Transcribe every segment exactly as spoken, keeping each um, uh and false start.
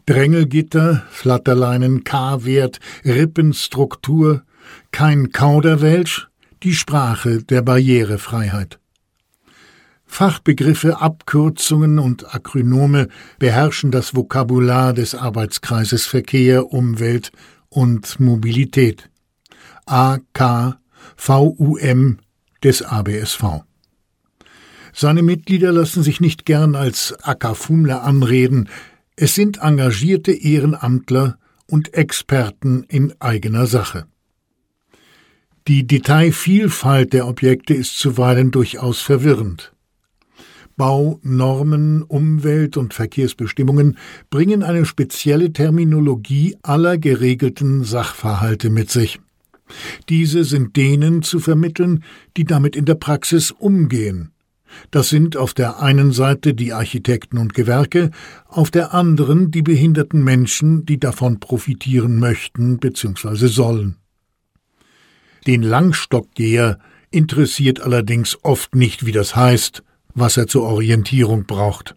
Drängelgitter, Flatterleinen, K-Wert, Rippenstruktur, kein Kauderwelsch, die Sprache der Barrierefreiheit. Fachbegriffe, Abkürzungen und Akronyme beherrschen das Vokabular des Arbeitskreises Verkehr, Umwelt und Mobilität. A K V U M des A B S V. Seine Mitglieder lassen sich nicht gern als Akafumler anreden. Es sind engagierte Ehrenamtler und Experten in eigener Sache. Die Detailvielfalt der Objekte ist zuweilen durchaus verwirrend. Bau, Normen, Umwelt- und Verkehrsbestimmungen bringen eine spezielle Terminologie aller geregelten Sachverhalte mit sich. Diese sind denen zu vermitteln, die damit in der Praxis umgehen. Das sind auf der einen Seite die Architekten und Gewerke, auf der anderen die behinderten Menschen, die davon profitieren möchten bzw. sollen. Den Langstockgeher interessiert allerdings oft nicht, wie das heißt, was er zur Orientierung braucht.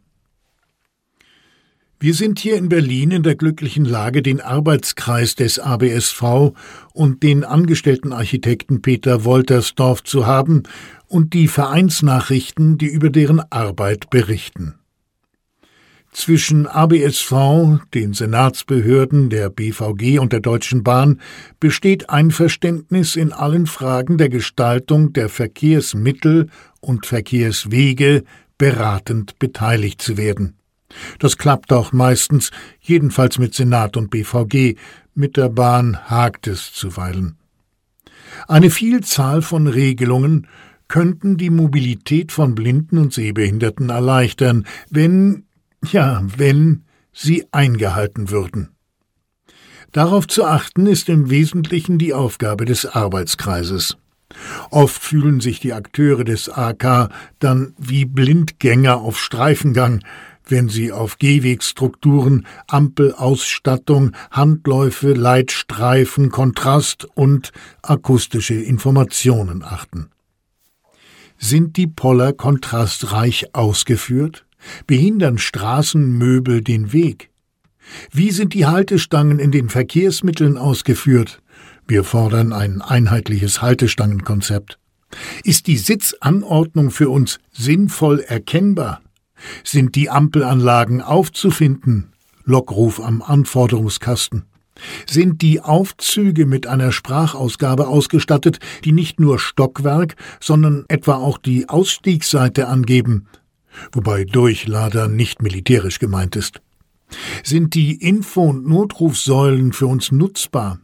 Wir sind hier in Berlin in der glücklichen Lage, den Arbeitskreis des A B S V und den angestellten Architekten Peter Woltersdorf zu haben und die Vereinsnachrichten, die über deren Arbeit berichten. Zwischen A B S V, den Senatsbehörden, der B V G und der Deutschen Bahn besteht Einverständnis in allen Fragen der Gestaltung der Verkehrsmittel und Verkehrswege beratend beteiligt zu werden. Das klappt auch meistens, jedenfalls mit Senat und B V G, mit der Bahn hakt es zuweilen. Eine Vielzahl von Regelungen könnten die Mobilität von Blinden und Sehbehinderten erleichtern, wenn, ja, wenn sie eingehalten würden. Darauf zu achten ist im Wesentlichen die Aufgabe des Arbeitskreises. Oft fühlen sich die Akteure des A K dann wie Blindgänger auf Streifengang, wenn sie auf Gehwegstrukturen, Ampelausstattung, Handläufe, Leitstreifen, Kontrast und akustische Informationen achten. Sind die Poller kontrastreich ausgeführt? Behindern Straßenmöbel den Weg? Wie sind die Haltestangen in den Verkehrsmitteln ausgeführt? Wir fordern ein einheitliches Haltestangenkonzept. Ist die Sitzanordnung für uns sinnvoll erkennbar? Sind die Ampelanlagen aufzufinden? Lockruf am Anforderungskasten. Sind die Aufzüge mit einer Sprachausgabe ausgestattet, die nicht nur Stockwerk, sondern etwa auch die Ausstiegsseite angeben? Wobei Durchlader nicht militärisch gemeint ist. Sind die Info- und Notrufsäulen für uns nutzbar?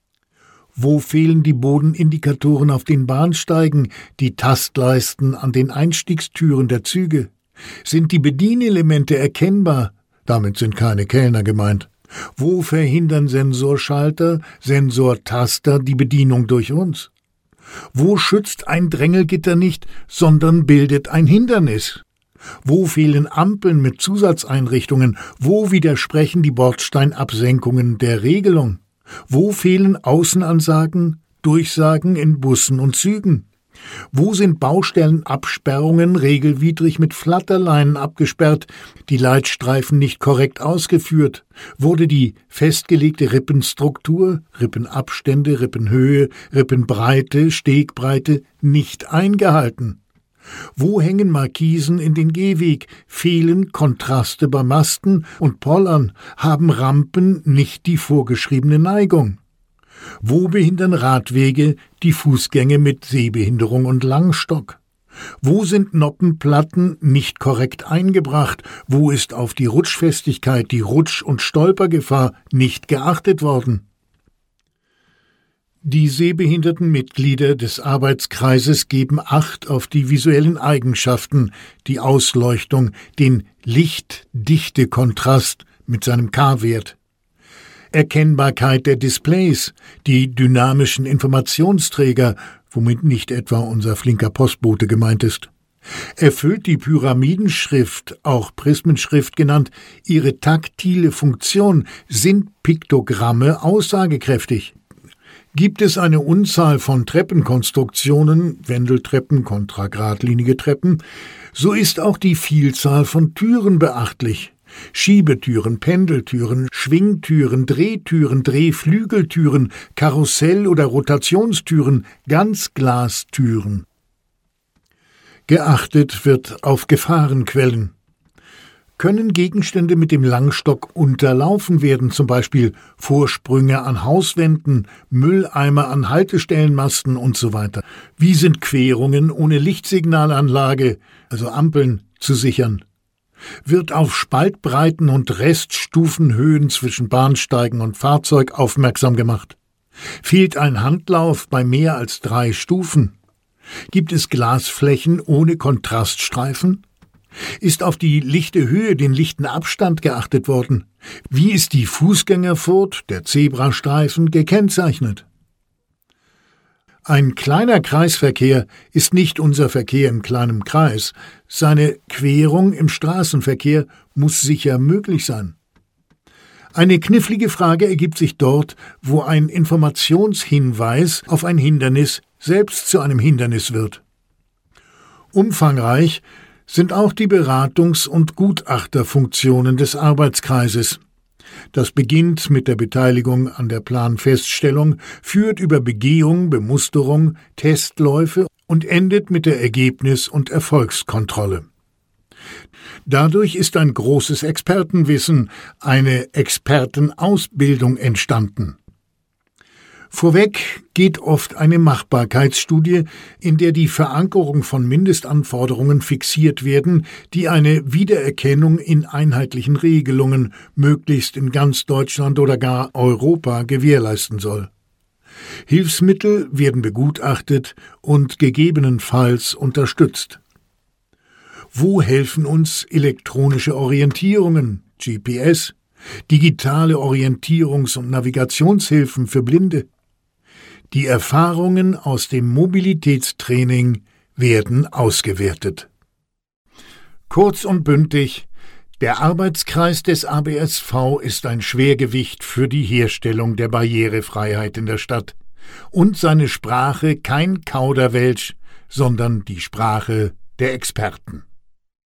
Wo fehlen die Bodenindikatoren auf den Bahnsteigen, die Tastleisten an den Einstiegstüren der Züge? Sind die Bedienelemente erkennbar? Damit sind keine Kellner gemeint. Wo verhindern Sensorschalter, Sensortaster die Bedienung durch uns? Wo schützt ein Drängelgitter nicht, sondern bildet ein Hindernis? Wo fehlen Ampeln mit Zusatzeinrichtungen? Wo widersprechen die Bordsteinabsenkungen der Regelung? Wo fehlen Außenansagen, Durchsagen in Bussen und Zügen? Wo sind Baustellenabsperrungen regelwidrig mit Flatterleinen abgesperrt, die Leitstreifen nicht korrekt ausgeführt? Wurde die festgelegte Rippenstruktur, Rippenabstände, Rippenhöhe, Rippenbreite, Stegbreite nicht eingehalten? Wo hängen Markisen in den Gehweg, fehlen Kontraste bei Masten und Pollern, haben Rampen nicht die vorgeschriebene Neigung? Wo behindern Radwege die Fußgänge mit Sehbehinderung und Langstock? Wo sind Noppenplatten nicht korrekt eingebracht? Wo ist auf die Rutschfestigkeit, die Rutsch- und Stolpergefahr nicht geachtet worden? Die sehbehinderten Mitglieder des Arbeitskreises geben Acht auf die visuellen Eigenschaften, die Ausleuchtung, den Licht-Dichte-Kontrast mit seinem K-Wert. Erkennbarkeit der Displays, die dynamischen Informationsträger, womit nicht etwa unser flinker Postbote gemeint ist. Erfüllt die Pyramidenschrift, auch Prismenschrift genannt, ihre taktile Funktion, sind Piktogramme aussagekräftig. Gibt es eine Unzahl von Treppenkonstruktionen, Wendeltreppen kontra geradlinige Treppen, so ist auch die Vielzahl von Türen beachtlich. Schiebetüren, Pendeltüren, Schwingtüren, Drehtüren, Drehflügeltüren, Karussell- oder Rotationstüren, Ganzglastüren. Geachtet wird auf Gefahrenquellen. Können Gegenstände mit dem Langstock unterlaufen werden, zum Beispiel Vorsprünge an Hauswänden, Mülleimer an Haltestellenmasten und so weiter? Wie sind Querungen ohne Lichtsignalanlage, also Ampeln, zu sichern? Wird auf Spaltbreiten und Reststufenhöhen zwischen Bahnsteigen und Fahrzeug aufmerksam gemacht? Fehlt ein Handlauf bei mehr als drei Stufen? Gibt es Glasflächen ohne Kontraststreifen? Ist auf die lichte Höhe, den lichten Abstand geachtet worden? Wie ist die Fußgängerfurt, der Zebrastreifen, gekennzeichnet? Ein kleiner Kreisverkehr ist nicht unser Verkehr im kleinen Kreis. Seine Querung im Straßenverkehr muss sicher möglich sein. Eine knifflige Frage ergibt sich dort, wo ein Informationshinweis auf ein Hindernis selbst zu einem Hindernis wird. Umfangreich sind auch die Beratungs- und Gutachterfunktionen des Arbeitskreises. Das beginnt mit der Beteiligung an der Planfeststellung, führt über Begehung, Bemusterung, Testläufe und endet mit der Ergebnis- und Erfolgskontrolle. Dadurch ist ein großes Expertenwissen, eine Expertenausbildung entstanden. Vorweg geht oft eine Machbarkeitsstudie, in der die Verankerung von Mindestanforderungen fixiert werden, die eine Wiedererkennung in einheitlichen Regelungen, möglichst in ganz Deutschland oder gar Europa, gewährleisten soll. Hilfsmittel werden begutachtet und gegebenenfalls unterstützt. Wo helfen uns elektronische Orientierungen, G P S, digitale Orientierungs- und Navigationshilfen für Blinde? Die Erfahrungen aus dem Mobilitätstraining werden ausgewertet. Kurz und bündig: Der Arbeitskreis des A B S V ist ein Schwergewicht für die Herstellung der Barrierefreiheit in der Stadt und seine Sprache kein Kauderwelsch, sondern die Sprache der Experten.